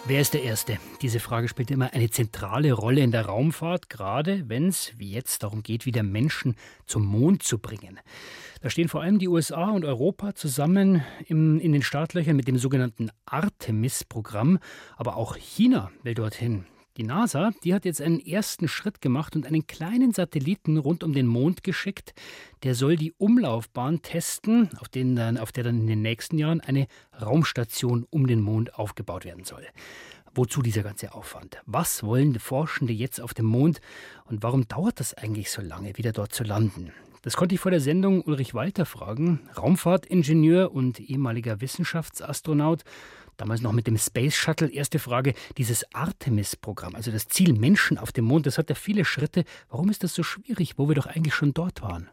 Wer ist der Erste? Diese Frage spielt immer eine zentrale Rolle in der Raumfahrt, gerade wenn es, wie jetzt, darum geht, wieder Menschen zum Mond zu bringen. Da stehen vor allem die USA und Europa zusammen in den Startlöchern mit dem sogenannten Artemis-Programm, aber auch China will dorthin. Die NASA, die hat jetzt einen ersten Schritt gemacht und einen kleinen Satelliten rund um den Mond geschickt. Der soll die Umlaufbahn testen, auf der dann in den nächsten Jahren eine Raumstation um den Mond aufgebaut werden soll. Wozu dieser ganze Aufwand? Was wollen die Forschende jetzt auf dem Mond? Und warum dauert das eigentlich so lange, wieder dort zu landen? Das konnte ich vor der Sendung Ulrich Walter fragen, Raumfahrtingenieur und ehemaliger Wissenschaftsastronaut. Damals noch mit dem Space Shuttle. Erste Frage, dieses Artemis-Programm, also das Ziel Menschen auf dem Mond, das hat ja viele Schritte. Warum ist das so schwierig, wo wir doch eigentlich schon dort waren?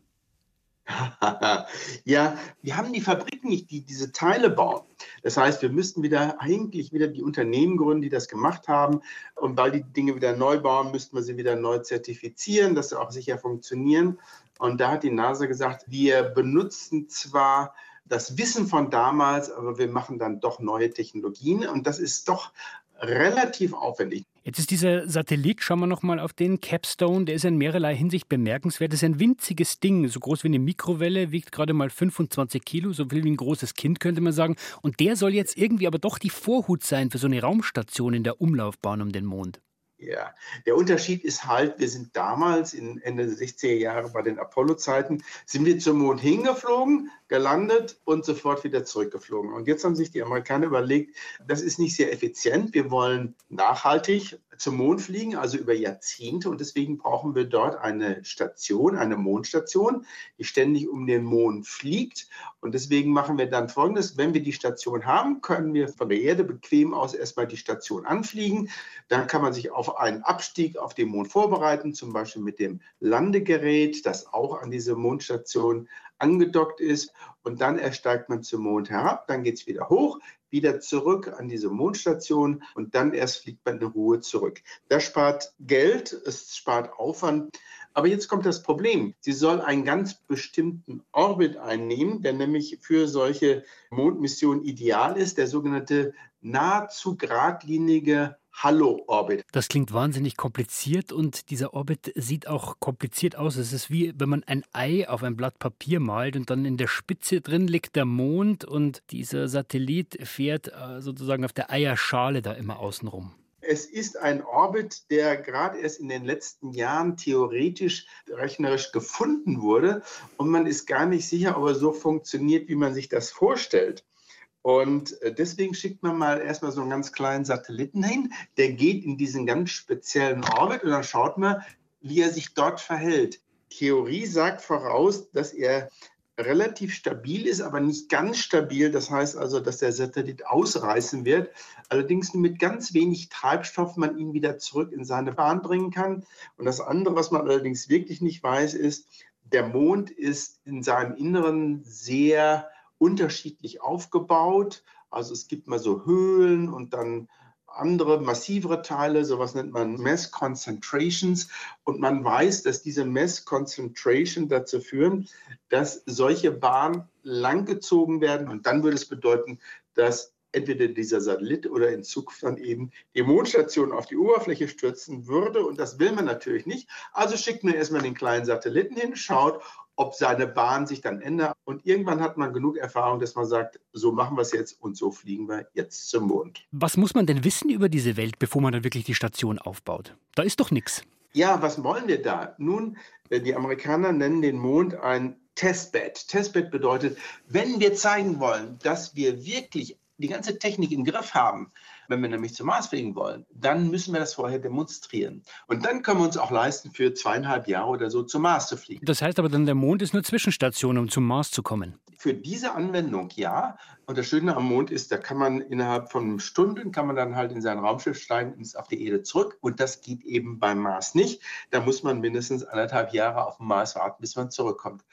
Ja, wir haben die Fabriken nicht, die diese Teile bauen. Das heißt, wir müssten eigentlich wieder die Unternehmen gründen, die das gemacht haben. Und weil die Dinge wieder neu bauen, müssten wir sie wieder neu zertifizieren, dass sie auch sicher funktionieren. Und da hat die NASA gesagt, wir benutzen zwar das Wissen von damals, aber wir machen dann doch neue Technologien. Und das ist doch relativ aufwendig. Jetzt ist dieser Satellit, schauen wir noch mal auf den Capstone, der ist in mehrerlei Hinsicht bemerkenswert. Das ist ein winziges Ding, so groß wie eine Mikrowelle, wiegt gerade mal 25 Kilo, so viel wie ein großes Kind, könnte man sagen. Und der soll jetzt irgendwie aber doch die Vorhut sein für so eine Raumstation in der Umlaufbahn um den Mond. Ja, der Unterschied ist halt, wir sind damals in Ende der 60er Jahre bei den Apollo-Zeiten, sind wir zum Mond hingeflogen, gelandet und sofort wieder zurückgeflogen. Und jetzt haben sich die Amerikaner überlegt, das ist nicht sehr effizient. Wir wollen nachhaltig zum Mond fliegen, also über Jahrzehnte. Und deswegen brauchen wir dort eine Station, eine Mondstation, die ständig um den Mond fliegt. Und deswegen machen wir dann Folgendes. Wenn wir die Station haben, können wir von der Erde bequem aus erstmal die Station anfliegen. Dann kann man sich auf einen Abstieg auf den Mond vorbereiten, zum Beispiel mit dem Landegerät, das auch an diese Mondstation angedockt ist. Und dann ersteigt man zum Mond herab, dann geht es wieder hoch, wieder zurück an diese Mondstation und dann erst fliegt man in Ruhe zurück. Das spart Geld, es spart Aufwand. Aber jetzt kommt das Problem. Sie soll einen ganz bestimmten Orbit einnehmen, der nämlich für solche Mondmissionen ideal ist, der sogenannte nahezu geradlinige Halo-Orbit. Das klingt wahnsinnig kompliziert und dieser Orbit sieht auch kompliziert aus. Es ist wie, wenn man ein Ei auf ein Blatt Papier malt und dann in der Spitze drin liegt der Mond und dieser Satellit fährt sozusagen auf der Eierschale da immer außen rum. Es ist ein Orbit, der gerade erst in den letzten Jahren theoretisch, rechnerisch gefunden wurde und man ist gar nicht sicher, ob er so funktioniert, wie man sich das vorstellt. Und deswegen schickt man mal erstmal so einen ganz kleinen Satelliten hin, der geht in diesen ganz speziellen Orbit und dann schaut man, wie er sich dort verhält. Theorie sagt voraus, dass er relativ stabil ist, aber nicht ganz stabil. Das heißt also, dass der Satellit ausreißen wird. Allerdings nur mit ganz wenig Treibstoff man ihn wieder zurück in seine Bahn bringen kann. Und das andere, was man allerdings wirklich nicht weiß, ist, der Mond ist in seinem Inneren sehr unterschiedlich aufgebaut. Also es gibt mal so Höhlen und dann andere, massivere Teile, sowas nennt man Mass Concentrations. Und man weiß, dass diese Mass Concentration dazu führen, dass solche Bahnen langgezogen werden. Und dann würde es bedeuten, dass entweder dieser Satellit oder in Zukunft dann eben die Mondstation auf die Oberfläche stürzen würde. Und das will man natürlich nicht. Also schickt man erstmal den kleinen Satelliten hin, schaut, ob seine Bahn sich dann ändert. Und irgendwann hat man genug Erfahrung, dass man sagt, so machen wir es jetzt und so fliegen wir jetzt zum Mond. Was muss man denn wissen über diese Welt, bevor man dann wirklich die Station aufbaut? Da ist doch nichts. Ja, was wollen wir da? Nun, die Amerikaner nennen den Mond ein Testbed. Testbed bedeutet, wenn wir zeigen wollen, dass wir wirklich die ganze Technik im Griff haben, wenn wir nämlich zum Mars fliegen wollen, dann müssen wir das vorher demonstrieren. Und dann können wir uns auch leisten, für 2,5 Jahre oder so zum Mars zu fliegen. Das heißt aber dann, der Mond ist nur Zwischenstation, um zum Mars zu kommen. Für diese Anwendung ja. Und das Schöne am Mond ist, da kann man innerhalb von Stunden, kann man dann halt in sein Raumschiff steigen und ist auf die Erde zurück. Und das geht eben beim Mars nicht. Da muss man mindestens 1,5 Jahre auf dem Mars warten, bis man zurückkommt.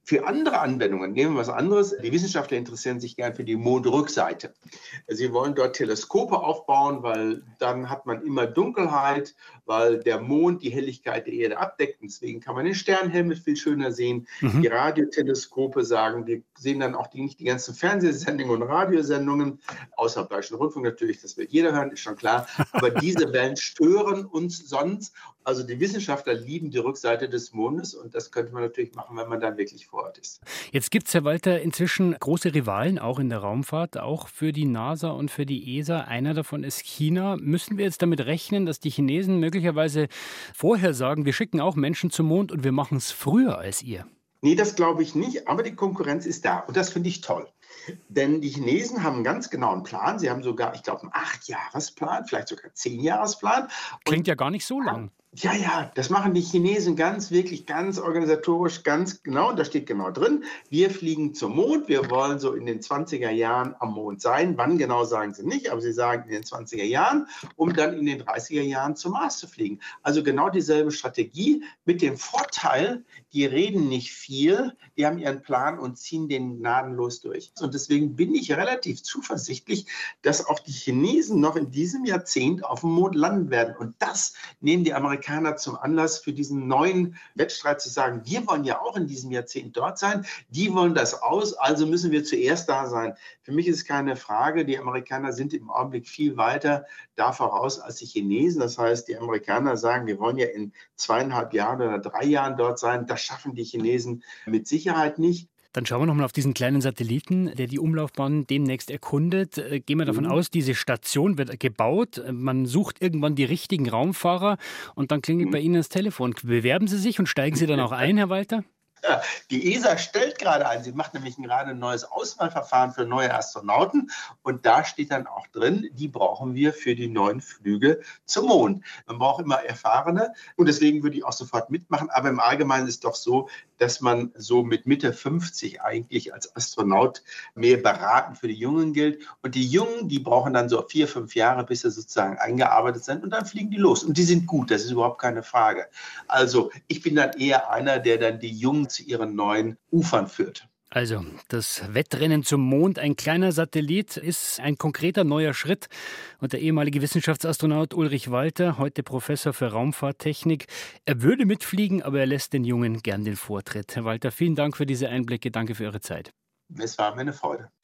Für andere Anwendungen, nehmen wir was anderes. Die Wissenschaftler interessieren sich gern für die Mondrückseite. Sie wollen dort Teleskope aufbauen, weil dann hat man immer Dunkelheit, weil der Mond die Helligkeit der Erde abdeckt. Deswegen kann man den Sternenhimmel viel schöner sehen. Mhm. Die Radioteleskope sagen, wir sehen dann auch nicht die ganzen Fernsehsendungen und Radiosendungen, außer Bayerischen Rundfunk natürlich, das will jeder hören, ist schon klar. Aber diese Wellen stören uns sonst. Also die Wissenschaftler lieben die Rückseite des Mondes und das könnte man natürlich machen, wenn man dann wirklich vor Ort ist. Jetzt gibt es, Herr Walter, inzwischen große Rivalen, auch in der Raumfahrt, auch für die NASA und für die ESA. Einer davon ist China. Müssen wir jetzt damit rechnen, dass die Chinesen möglicherweise vorher sagen, wir schicken auch Menschen zum Mond und wir machen es früher als ihr? Nee, das glaube ich nicht, aber die Konkurrenz ist da und das finde ich toll. Denn die Chinesen haben einen ganz genauen Plan. Sie haben sogar, ich glaube, einen 8-Jahres-Plan, vielleicht sogar 10-Jahres-Plan. Klingt ja gar nicht so lang. Ja, das machen die Chinesen wirklich ganz organisatorisch, ganz genau. Und da steht genau drin, wir fliegen zum Mond. Wir wollen so in den 20er Jahren am Mond sein. Wann genau sagen sie nicht, aber sie sagen in den 20er Jahren, um dann in den 30er Jahren zum Mars zu fliegen. Also genau dieselbe Strategie mit dem Vorteil, die reden nicht viel, die haben ihren Plan und ziehen den gnadenlos durch. Und deswegen bin ich relativ zuversichtlich, dass auch die Chinesen noch in diesem Jahrzehnt auf dem Mond landen werden. Und das nehmen die Amerikaner zum Anlass für diesen neuen Wettstreit zu sagen, wir wollen ja auch in diesem Jahrzehnt dort sein, die wollen das aus, also müssen wir zuerst da sein. Für mich ist es keine Frage, die Amerikaner sind im Augenblick viel weiter da voraus als die Chinesen. Das heißt, die Amerikaner sagen, wir wollen ja in 2,5 Jahren oder 3 Jahren dort sein. Das schaffen die Chinesen mit Sicherheit nicht. Dann schauen wir nochmal auf diesen kleinen Satelliten, der die Umlaufbahn demnächst erkundet. Gehen wir davon aus, diese Station wird gebaut. Man sucht irgendwann die richtigen Raumfahrer und dann klingelt bei Ihnen das Telefon. Bewerben Sie sich und steigen Sie dann auch ein, Herr Walter? Ja, die ESA stellt gerade ein, sie macht nämlich gerade ein neues Auswahlverfahren für neue Astronauten und da steht dann auch drin, die brauchen wir für die neuen Flüge zum Mond. Man braucht immer Erfahrene und deswegen würde ich auch sofort mitmachen, aber im Allgemeinen ist es doch so, dass man so mit Mitte 50 eigentlich als Astronaut mehr beratend für die Jungen gilt und die Jungen, die brauchen dann so 4-5 Jahre, bis sie sozusagen eingearbeitet sind und dann fliegen die los und die sind gut, das ist überhaupt keine Frage. Also ich bin dann eher einer, der dann die Jungen zu ihren neuen Ufern führt. Also, das Wettrennen zum Mond, ein kleiner Satellit, ist ein konkreter neuer Schritt. Und der ehemalige Wissenschaftsastronaut Ulrich Walter, heute Professor für Raumfahrttechnik, er würde mitfliegen, aber er lässt den Jungen gern den Vortritt. Herr Walter, vielen Dank für diese Einblicke. Danke für Ihre Zeit. Es war mir eine Freude.